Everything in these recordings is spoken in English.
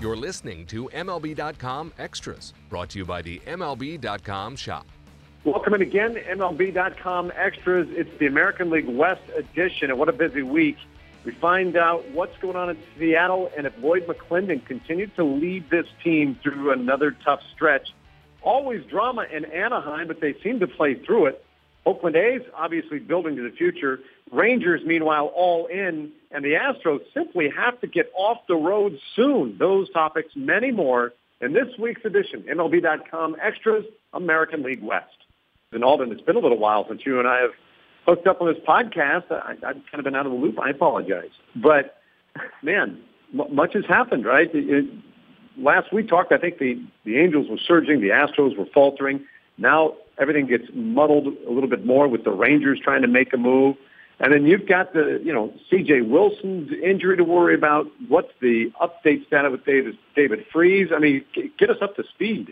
You're listening to MLB.com Extras, brought to you by the MLB.com shop. Welcome in again, MLB.com Extras. It's the American League West edition, and what a busy week. We find out what's going on in Seattle and if Lloyd McClendon continued to lead this team through another tough stretch. Always drama in Anaheim, but they seem to play through it. Oakland A's obviously building to the future. Rangers, meanwhile, all in. And the Astros simply have to get off the road soon. Those topics, many more, in this week's edition, MLB.com Extras, American League West. And Alden, it's been a little while since you and I have hooked up on this podcast. I've kind of been out of the loop. I apologize. But, man, much has happened, right? Last we talked, I think the Angels were surging. The Astros were faltering. Now everything gets muddled a little bit more with the Rangers trying to make a move. And then you've got C.J. Wilson's injury to worry about. What's the update status with David Freese? I mean, get us up to speed.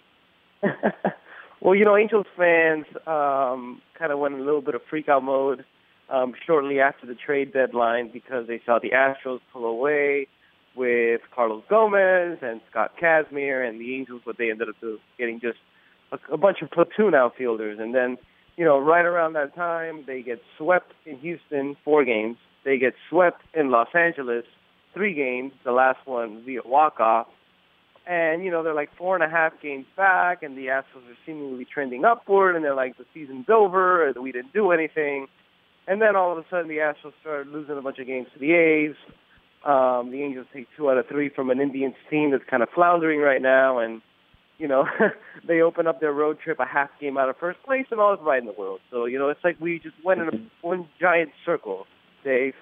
Well, Angels fans kind of went in a little bit of freak-out mode shortly after the trade deadline because they saw the Astros pull away with Carlos Gomez and Scott Kazmir, and the Angels, what they ended up getting just a bunch of platoon outfielders. And then, right around that time, they get swept in Houston, 4 games. They get swept in Los Angeles, 3 games, the last one via walk-off. And, they're like 4.5 games back, and the Astros are seemingly trending upward, and they're like, the season's over, or we didn't do anything. And then all of a sudden, the Astros started losing a bunch of games to the A's. The Angels take 2 out of 3 from an Indians team that's kind of floundering right now, and, they open up their road trip a half game out of first place, and all is right in the world. So, it's like we just went in one giant circle, Dave.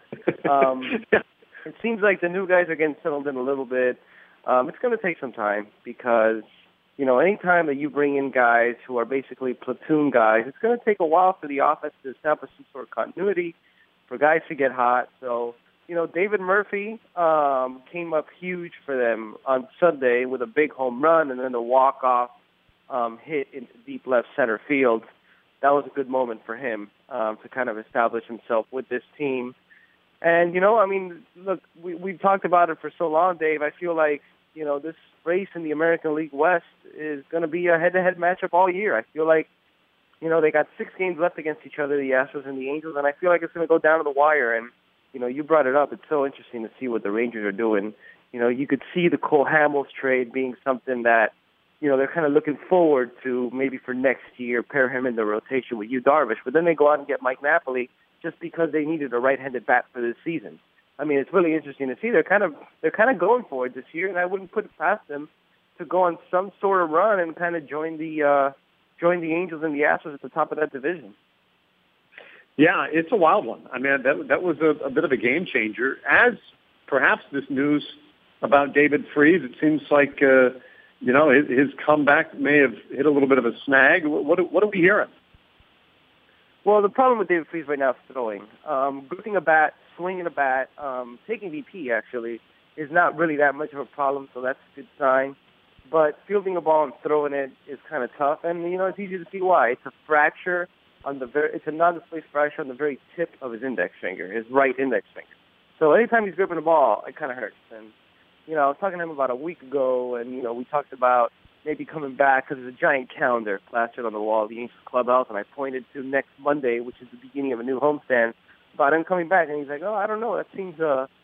It seems like the new guys are getting settled in a little bit. It's going to take some time because, anytime that you bring in guys who are basically platoon guys, it's going to take a while for the offense to establish some sort of continuity, for guys to get hot. So, David Murphy came up huge for them on Sunday with a big home run and then a walk-off hit into deep left center field. That was a good moment for him to kind of establish himself with this team. And, look, we've talked about it for so long, Dave. I feel like, this race in the American League West is going to be a head-to-head matchup all year. I feel like, they got 6 games left against each other, the Astros and the Angels, and I feel like it's going to go down to the wire. And, you brought it up. It's so interesting to see what the Rangers are doing. You could see the Cole Hamels trade being something that, they're kind of looking forward to maybe for next year, pair him in the rotation with Yu Darvish. But then they go out and get Mike Napoli just because they needed a right-handed bat for this season. I mean, it's really interesting to see. They're kind of going for it this year, and I wouldn't put it past them to go on some sort of run and kind of join the Angels and the Astros at the top of that division. Yeah, it's a wild one. I mean, that was a bit of a game changer. As perhaps this news about David Freese, it seems like his comeback may have hit a little bit of a snag. What are we hearing? Well, the problem with David Freese right now is throwing. Gripping a bat, swinging a bat, taking BP, actually, is not really that much of a problem, so that's a good sign. But fielding a ball and throwing it is kind of tough, and, it's easy to see why. It's a fracture it's a non-displaced fracture on the very tip of his index finger, his right index finger. So anytime he's gripping the ball, it kind of hurts. And, I was talking to him about a week ago, and, we talked about maybe coming back because there's a giant calendar plastered on the wall of the Angels clubhouse, and I pointed to next Monday, which is the beginning of a new homestand, about him coming back. And he's like, I don't know, that seems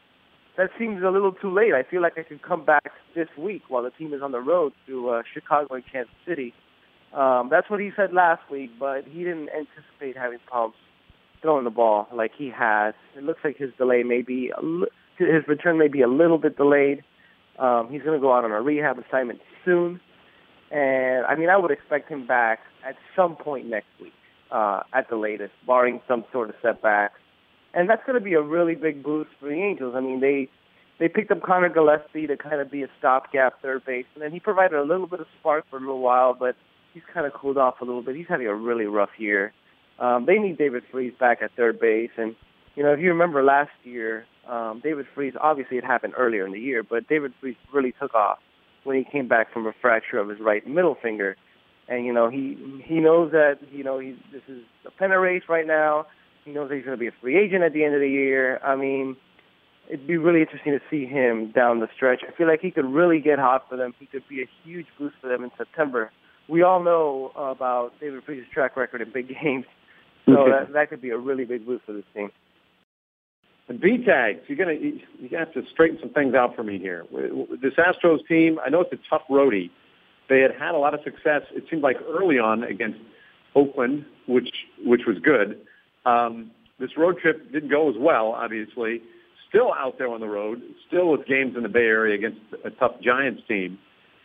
a little too late. I feel like I could come back this week while the team is on the road to Chicago and Kansas City. That's what he said last week, but he didn't anticipate having problems throwing the ball like he has. It looks like his return may be a little bit delayed. He's going to go out on a rehab assignment soon. And, I would expect him back at some point next week, at the latest, barring some sort of setback. And that's going to be a really big boost for the Angels. They picked up Connor Gillespie to kind of be a stopgap third baseman, and he provided a little bit of spark for a little while, but he's kind of cooled off a little bit. He's having a really rough year. They need David Freese back at third base. And, if you remember last year, David Freese, obviously it happened earlier in the year, but David Freese really took off when he came back from a fracture of his right middle finger. And, he knows that, this is a pennant race right now. He knows that he's going to be a free agent at the end of the year. it'd be really interesting to see him down the stretch. I feel like he could really get hot for them. He could be a huge boost for them in September. We all know about David Freese's track record in big games, so that could be a really big boost for this team. And B-Tags, you're gonna have to straighten some things out for me here. This Astros team, I know it's a tough roadie. They had a lot of success, it seemed like, early on against Oakland, which was good. This road trip didn't go as well, obviously. Still out there on the road, still with games in the Bay Area against a tough Giants team.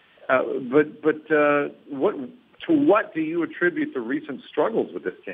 What do you attribute the recent struggles with this team?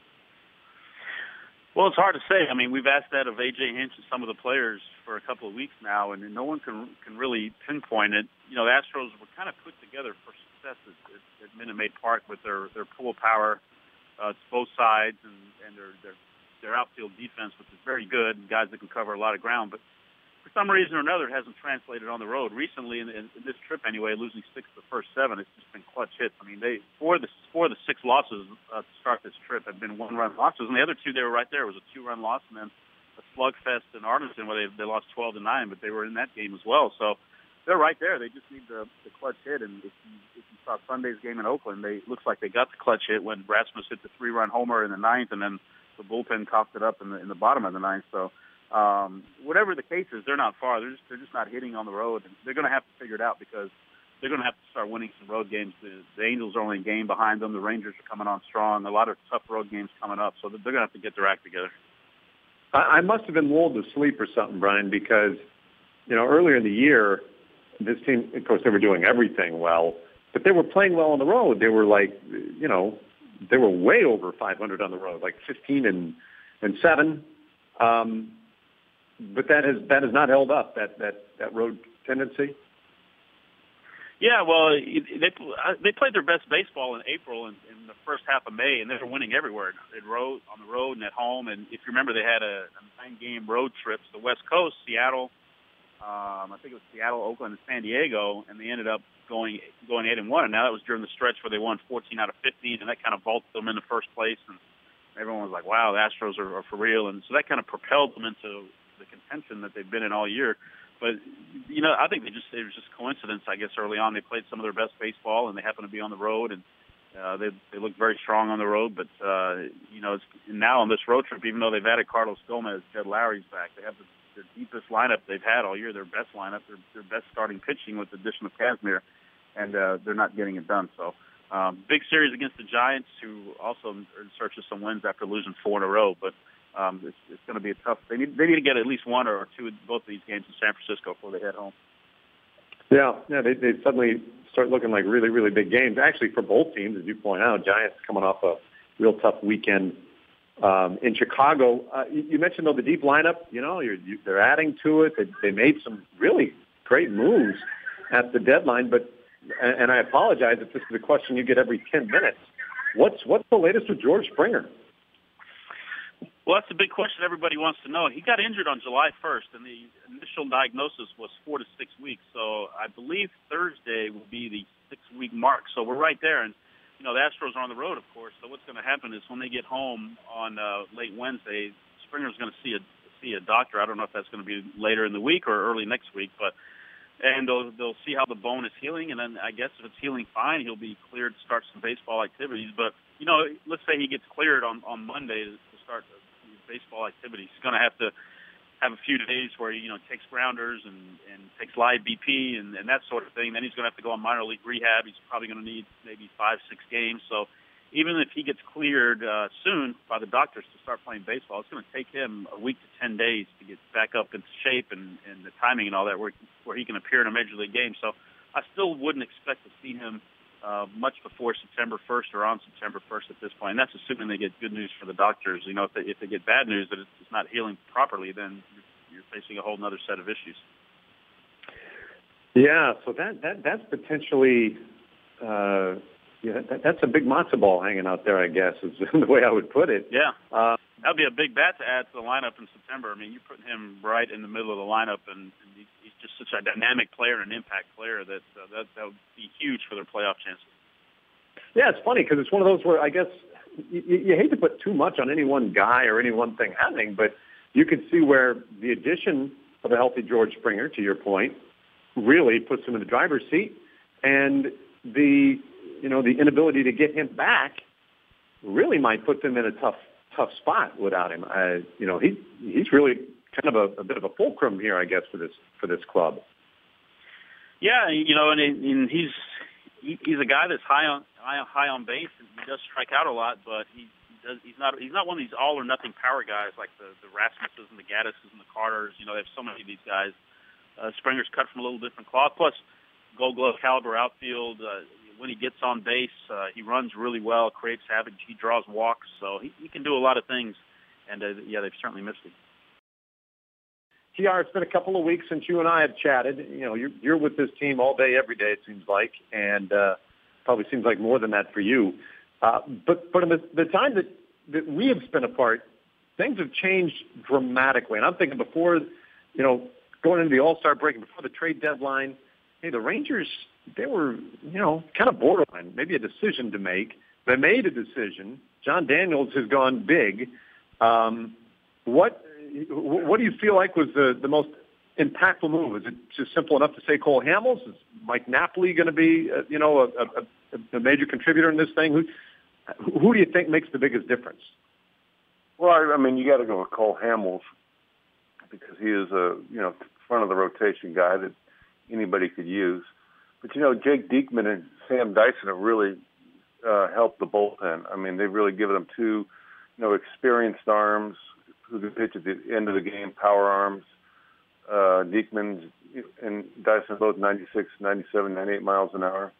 Well, it's hard to say. I mean, we've asked that of A.J. Hinch and some of the players for a couple of weeks now, and no one can really pinpoint it. You know, the Astros were kind of put together for success at Minute Maid Park with their pull power to both sides and their outfield defense, which is very good, and guys that can cover a lot of ground. But for some reason or another, it hasn't translated on the road. Recently, in this trip anyway, losing 6 of the first 7, it's just been clutch hits. I mean, four of the 6 losses to start this trip have been 1-run losses, and the other 2 they were right there. It was a 2-run loss and then a slugfest in Arlington where they lost 12-9, but they were in that game as well. So they're right there. They just need the clutch hit. And if you saw Sunday's game in Oakland, it looks like they got the clutch hit when Rasmus hit the 3-run homer in the 9th, and then the bullpen coughed it up in the bottom of the 9th. So whatever the case is, they're not far. They're just not hitting on the road. And they're going to have to figure it out because they're going to have to start winning some road games. The Angels are only a game behind them. The Rangers are coming on strong. A lot of tough road games coming up. So they're going to have to get their act together. I must have been lulled to sleep or something, Brian, because, earlier in the year, this team, of course, they were doing everything well, but they were playing well on the road. They were they were way over 500 on the road, like 15-7. But that has not held up, that road tendency. Yeah, well, they played their best baseball in April and in the first half of May, and they were winning everywhere. They rode on the road and at home. And if you remember, they had a 9-game road trip to the West Coast, Seattle. I think it was Seattle, Oakland, and San Diego, and they ended up going 8-1. And now that was during the stretch where they won 14 out of 15, and that kind of vaulted them into first place. And everyone was like, "Wow, the Astros are for real." And so that kind of propelled them into the contention that they've been in all year. But, I think it was just coincidence, I guess, early on. They played some of their best baseball, and they happened to be on the road, and they looked very strong on the road. But, it's now on this road trip, even though they've added Carlos Gomez, Jed Lowry's back, they have their deepest lineup they've had all year, their best lineup, their best starting pitching with the addition of Kazmir, and they're not getting it done. So big series against the Giants, who also are in search of some wins after losing 4 in a row. But it's going to be a tough. They need to get at least 1 or 2 of both of these games in San Francisco before they head home. Yeah, they suddenly start looking like really, really big games. Actually, for both teams, as you point out, Giants coming off a real tough weekend in Chicago. You mentioned, though, the deep lineup. They're adding to it. They made some really great moves at the deadline. But and I apologize if this is a question you get every 10 minutes. What's the latest with George Springer? Well, that's a big question everybody wants to know. He got injured on July 1st, and the initial diagnosis was 4 to 6 weeks. So I believe Thursday will be the 6-week mark. So we're right there. And, the Astros are on the road, of course. So what's going to happen is when they get home on late Wednesday, Springer's going to see a doctor. I don't know if that's going to be later in the week or early next week. And they'll see how the bone is healing. And then I guess if it's healing fine, he'll be cleared to start some baseball activities. But, let's say he gets cleared on Monday to start baseball activities. He's going to have a few days where he takes grounders and takes live BP and that sort of thing. Then he's going to have to go on minor league rehab. He's probably going to need maybe 5-6 games. So even if he gets cleared soon by the doctors to start playing baseball, it's going to take him a week to 10 days to get back up into shape and the timing and all that where he can appear in a major league game. So I still wouldn't expect to see him much before September 1st or on September 1st at this point. And that's assuming they get good news for the doctors. If they get bad news that it's not healing properly, then you're facing a whole other set of issues. Yeah, so that's potentially that's a big matzo ball hanging out there, I guess, is the way I would put it. Yeah, that would be a big bat to add to the lineup in September. I mean, you're putting him right in the middle of the lineup, and he's just such a dynamic player and an impact player that would be huge for their playoff chances. Yeah, it's funny because it's one of those where I guess you hate to put too much on any one guy or any one thing happening, but you can see where the addition of a healthy George Springer, to your point, really puts him in the driver's seat. And the inability to get him back really might put them in a tough spot without him. He's really kind of a bit of a fulcrum here, I guess, for this club. Yeah, and he's a guy that's high on base, and he does strike out a lot, but he's not one of these all or nothing power guys like the Rasmuses and the Gattises and the Carters. They have so many of these guys. Springer's cut from a little different cloth. Plus, Gold Glove caliber outfield. When he gets on base, he runs really well, creates havoc. He draws walks, so he can do a lot of things. And they've certainly missed him. TR, it's been a couple of weeks since you and I have chatted. You're with this team all day, every day, it seems like, and probably seems like more than that for you. But in the time that we have spent apart, things have changed dramatically. And I'm thinking before, going into the All-Star break and before the trade deadline, hey, the Rangers, they were, kind of borderline, maybe a decision to make. They made a decision. John Daniels has gone big. What do you feel like was the most impactful move? Is it just simple enough to say Cole Hamels? Is Mike Napoli going to be, a major contributor in this thing? Who do you think makes the biggest difference? Well, I mean, you got to go with Cole Hamels because he is a, front of the rotation guy that anybody could use. But, Jake Diekman and Sam Dyson have really helped the bullpen. I mean, they've really given them two, experienced arms who can pitch at the end of the game, power arms. Diekman and Dyson both 96, 97, 98 miles an hour.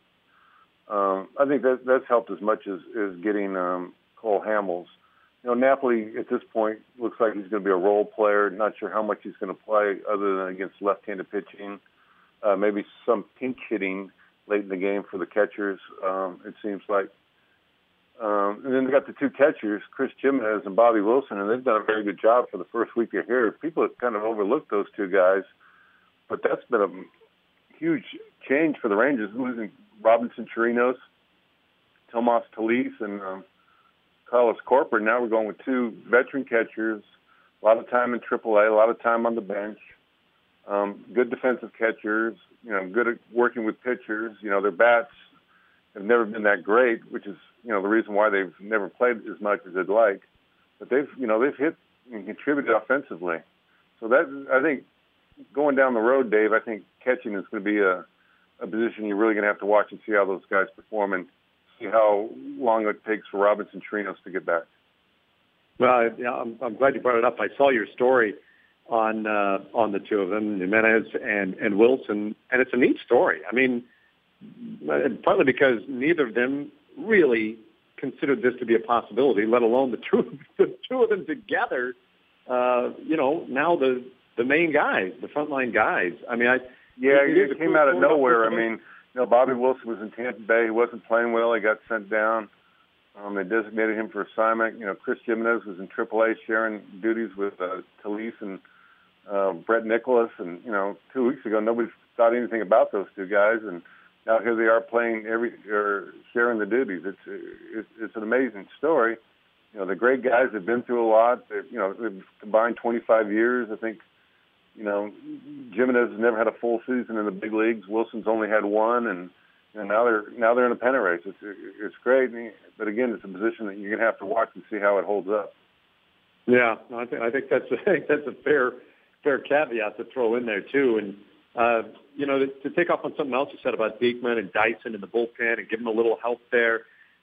I think that's helped as much as getting Cole Hamels. Napoli at this point looks like he's going to be a role player. Not sure how much he's going to play other than against left-handed pitching. Maybe some pinch hitting late in the game for the catchers, it seems like. And then they got the two catchers, Chris Jimenez and Bobby Wilson, and they've done a very good job for the first week they're here. People have kind of overlooked those two guys, but that's been a huge change for the Rangers, losing Robinson Chirinos, Tomas Talis, and Carlos Corporate. Now we're going with two veteran catchers, a lot of time in AAA, a lot of time on the bench, good defensive catchers, good at working with pitchers. Their bats have never been that great, which is, the reason why they've never played as much as they'd like. But they've hit and contributed offensively. So that, I think, going down the road, Dave, I think catching is going to be a position you're really going to have to watch and see how those guys perform and see how long it takes for Robinson Chirinos to get back. Well, I'm glad you brought it up. I saw your story on the two of them, Jimenez and Wilson, and it's a neat story. I mean, partly because neither of them really considered this to be a possibility, let alone the two of them together. Now the main guys, the frontline guys. I mean, it came out of nowhere. I mean, Bobby Wilson was in Tampa Bay. He wasn't playing well. He got sent down. They designated him for assignment. Chris Jimenez was in AAA sharing duties with Talis and Brett Nicholas. And, 2 weeks ago, nobody thought anything about those two guys. And now here they are playing sharing the duties. It's an amazing story. They're great guys. They've been through a lot. They've combined 25 years. I think, Jimenez has never had a full season in the big leagues. Wilson's only had one, and now they're in a pennant race. It's great, but again, it's a position that you're going to have to watch and see how it holds up. Yeah, I think that's a fair caveat to throw in there too. And to take off on something else you said about Diekman and Dyson in the bullpen and give them a little help there,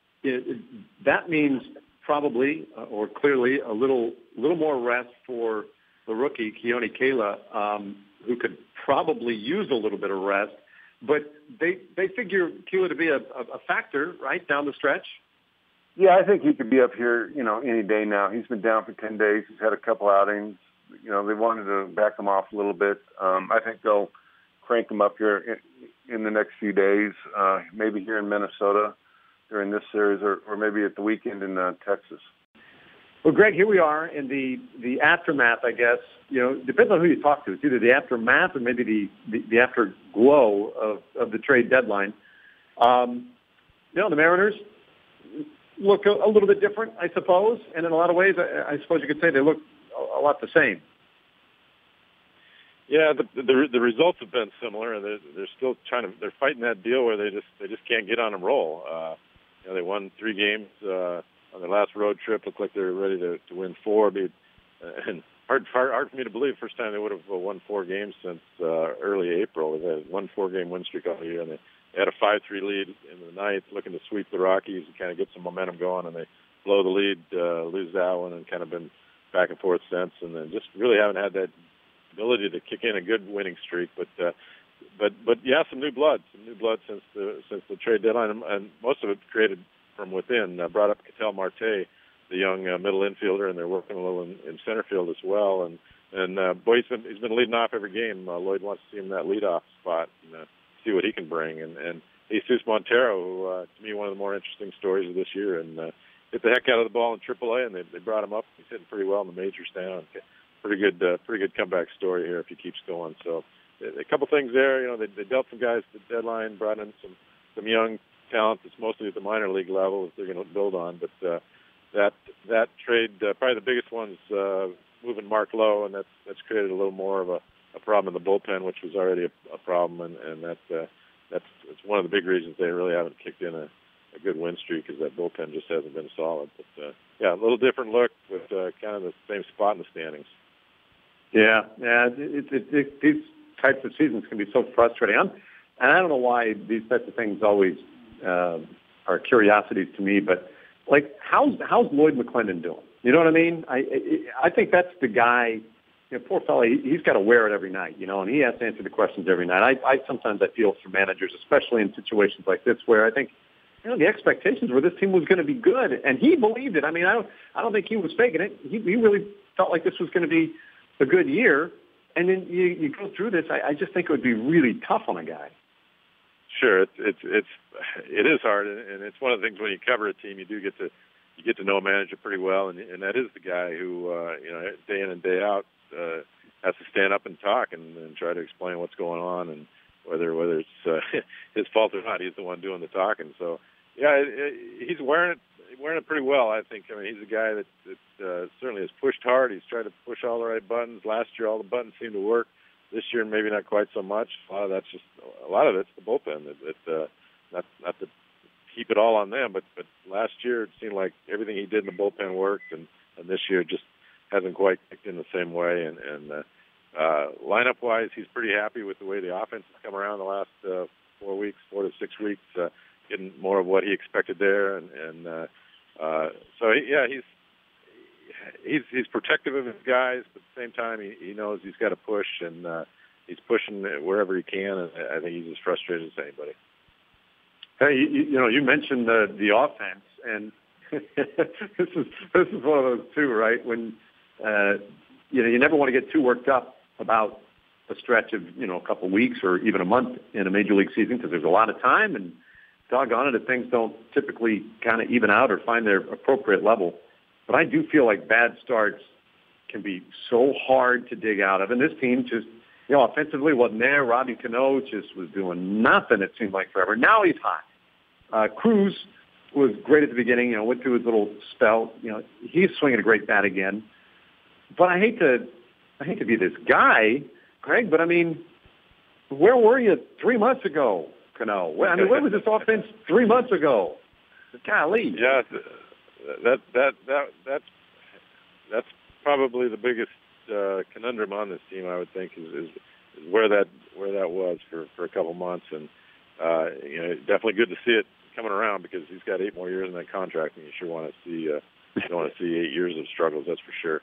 that means probably or clearly a little more rest for the rookie, Keone Kela, who could probably use a little bit of rest. But they figure Kela to be a factor, right, down the stretch? Yeah, I think he could be up here, any day now. He's been down for 10 days. He's had a couple outings. They wanted to back him off a little bit. I think they'll crank him up here in the next few days, maybe here in Minnesota during this series or maybe at the weekend in Texas. Well, Greg, here we are in the aftermath, I guess. Depends on who you talk to. It's either the aftermath or maybe the afterglow of the trade deadline. The Mariners look a little bit different, I suppose, and in a lot of ways, I suppose you could say they look a lot the same. Yeah, the results have been similar, and they're still they're fighting that deal where they just can't get on a roll. They won 3 games on their last road trip. Looked like they were ready to win 4. And hard for me to believe. First time they would have won 4 games since early April. They had 1 4-game win streak all year, and they had a 5-3 lead in the 9th, looking to sweep the Rockies and kind of get some momentum going. And they blow the lead, lose that one, and kind of been back and forth since. And then just really haven't had that ability to kick in a good winning streak. But yeah, some new blood since the trade deadline, and most of it created from within. Brought up Ketel Marte, the young middle infielder, and they're working a little in center field as well. And boy, he's been leading off every game. Lloyd wants to see him in that leadoff spot and see what he can bring. And Jesus Montero, who to me one of the more interesting stories of this year, and hit the heck out of the ball in AAA, and they brought him up. He's hitting pretty well in the majors now. Pretty good comeback story here if he keeps going. So a couple things there. They dealt some guys at the deadline, brought in some young talent that's mostly at the minor league level that they're going to build on. But that trade, probably the biggest one's moving Mark Lowe, and that's created a little more of a problem in the bullpen, which was already a problem, and that's one of the big reasons they really haven't kicked in a good win streak, is that bullpen just hasn't been solid. But yeah, a little different look with kind of the same spot in the standings. Yeah. These types of seasons can be so frustrating. And I don't know why these types of things always are curiosities to me, but like, how's Lloyd McClendon doing? You know what I mean? I think that's the guy. Poor fella, he's got to wear it every night, and he has to answer the questions every night. Sometimes I feel for managers, especially in situations like this, where I think, the expectations were this team was going to be good, and he believed it. I mean, I don't think he was faking it. He really felt like this was going to be a good year, and then you go through this. I just think it would be really tough on a guy. Sure, it is hard, and it's one of the things when you cover a team, you get to know a manager pretty well, and that is the guy who day in and day out has to stand up and talk and try to explain what's going on, and whether it's his fault or not, he's the one doing the talking. So yeah, he's wearing it pretty well, I think. I mean, he's a guy that certainly has pushed hard. He's tried to push all the right buttons. Last year, all the buttons seemed to work. This year, maybe not quite so much. A lot of it's the bullpen. Not to keep it all on them, but last year it seemed like everything he did in the bullpen worked, and this year just hasn't quite kicked in the same way. And lineup-wise, he's pretty happy with the way the offense has come around the last 4 to 6 weeks, getting more of what he expected there. So yeah, he's protective of his guys, but at the same time, he knows he's got to push, and he's pushing wherever he can. And I think he's as frustrated as anybody. Hey, you mentioned the offense, and this is one of those too, right? When you never want to get too worked up about a stretch of a couple of weeks or even a month in a major league season, because there's a lot of time, and doggone it if things don't typically kind of even out or find their appropriate level. But I do feel like bad starts can be so hard to dig out of, and this team just offensively wasn't there. Robbie Cano just was doing nothing, it seemed like, forever. Now he's hot. Cruz was great at the beginning, went through his little spell. He's swinging a great bat again. But I hate to be this guy, Greg, but I mean, where were you 3 months ago, Cano? Where was this offense 3 months ago? Golly. Yeah, that's probably the biggest conundrum on this team, I would think, is where that was for a couple months, and definitely good to see it coming around, because he's got 8 more years in that contract, and you sure want to see you don't want to see 8 years of struggles, that's for sure.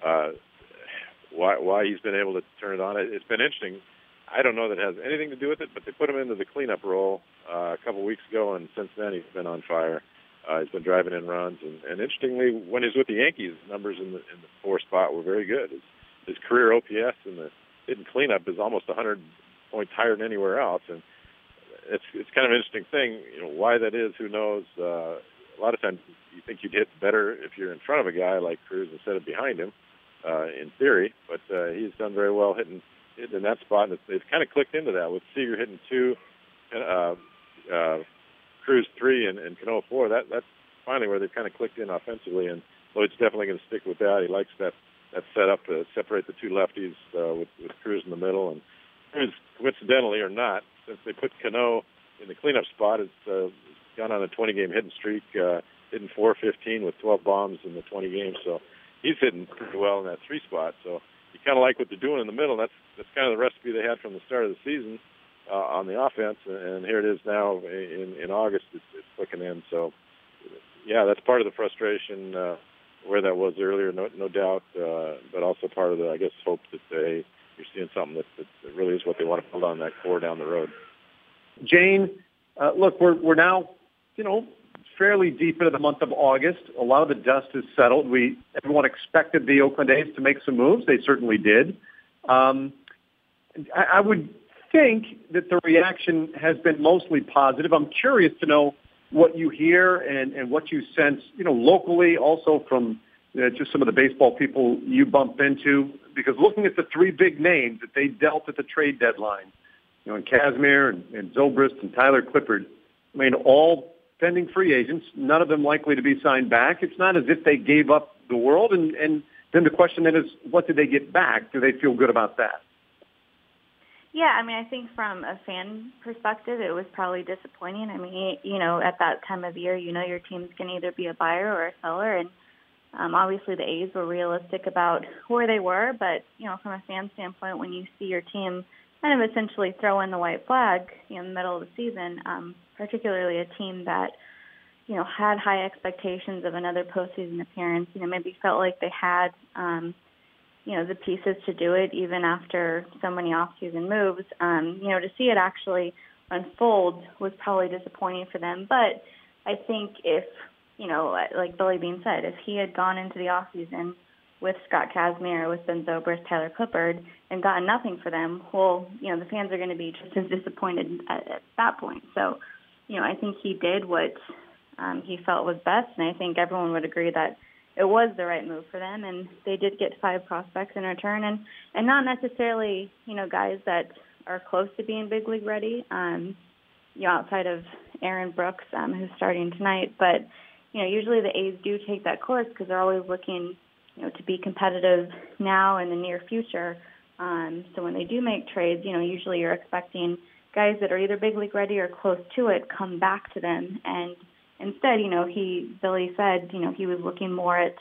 Why he's been able to turn it on, it's been interesting. I don't know that it has anything to do with it, but they put him into the cleanup role a couple of weeks ago, and since then he's been on fire. He's been driving in runs, and interestingly, when he was with the Yankees, numbers in the 4 spot were very good. His career OPS in the hitting cleanup is almost 100 points higher than anywhere else, and it's kind of an interesting thing. Why that is, who knows? A lot of times you think you'd hit better if you're in front of a guy like Cruz instead of behind him, in theory. But he's done very well hitting in that spot, and they've kind of clicked into that with Seager hitting 2. Cruz 3 and Cano 4. That's finally where they've kind of clicked in offensively, and Lloyd's definitely going to stick with that. He likes that set up to separate the two lefties with Cruz in the middle. And Cruz, coincidentally or not, since they put Cano in the cleanup spot, it's gone on a 20-game hitting streak, hitting .415 with 12 bombs in the 20 games. So he's hitting pretty well in that 3 spot. So you kind of like what they're doing in the middle. That's kind of the recipe they had from the start of the season on the offense, and here it is now in August. It's clicking in. So yeah, that's part of the frustration where that was earlier, no doubt, but also part of the, I guess, hope that you're seeing something that really is what they want to build on that core down the road. Jane, look, we're now, fairly deep into the month of August. A lot of the dust is settled. Everyone expected the Oakland A's to make some moves. They certainly did. I would think that the reaction has been mostly positive. I'm curious to know what you hear and what you sense, locally, also from just some of the baseball people you bump into. Because looking at the 3 big names that they dealt at the trade deadline, and Kazmir and Zobrist and Tyler Clippard, all pending free agents, none of them likely to be signed back. It's not as if they gave up the world. And then the question then is, what did they get back? Do they feel good about that? Yeah, I think from a fan perspective, it was probably disappointing. At that time of year, your team's going to either be a buyer or a seller. And obviously the A's were realistic about where they were. But, from a fan standpoint, when you see your team kind of essentially throw in the white flag in the middle of the season, particularly a team that, had high expectations of another postseason appearance, maybe felt like they had, the pieces to do it even after so many off-season moves, to see it actually unfold was probably disappointing for them. But I think if, like Billy Beane said, if he had gone into the off-season with Scott Kazmir, with Ben Zobrist, Tyler Clippard, and gotten nothing for them, well, the fans are going to be just as disappointed at that point. So, I think he did what he felt was best, and I think everyone would agree that it was the right move for them, and they did get 5 prospects in return, and not necessarily, guys that are close to being big league ready, outside of Aaron Brooks, who's starting tonight. But, usually the A's do take that course because they're always looking, to be competitive now and in the near future. So when they do make trades, usually you're expecting guys that are either big league ready or close to it come back to them. And instead, Billy said, he was looking more at,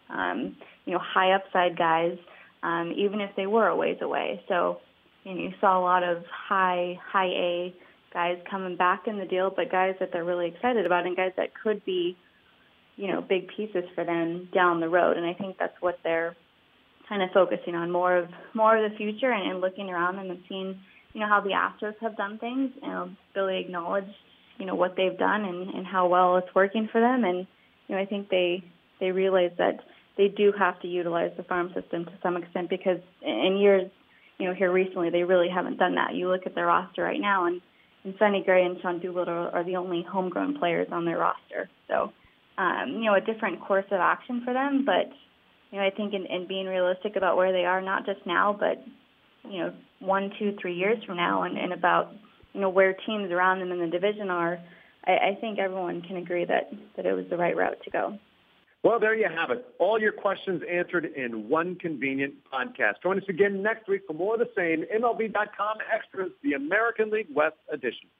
high upside guys, even if they were a ways away. So, you saw a lot of high A guys coming back in the deal, but guys that they're really excited about and guys that could be, big pieces for them down the road. And I think that's what they're kind of focusing on, more of the future and looking around them and seeing, how the Astros have done things. Billy acknowledged, what they've done and how well it's working for them. And, I think they realize that they do have to utilize the farm system to some extent because in years, here recently, they really haven't done that. You look at their roster right now, and Sonny Gray and Sean Doolittle are the only homegrown players on their roster. So, a different course of action for them. But, I think in being realistic about where they are, not just now, but, 1, 2, 3 years from now and about, where teams around them in the division are, I think everyone can agree that it was the right route to go. Well, there you have it. All your questions answered in one convenient podcast. Join us again next week for more of the same. MLB.com Extras, the American League West edition.